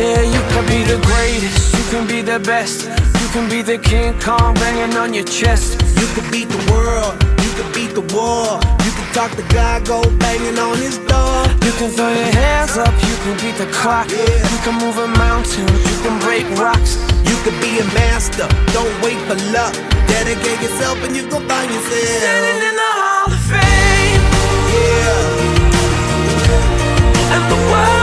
Yeah, you can be the greatest, you can be the best, you can be the King Kong banging on your chest. You can beat the world, you can beat the war. You can talk to God, go banging on his door. You can throw your hands up, you can beat the clock. You can move a mountain, you can break rocks. You can be a master, don't wait for luck. Dedicate yourself and you gon' find yourself standing in the Hall of Fame. Yeah. And the world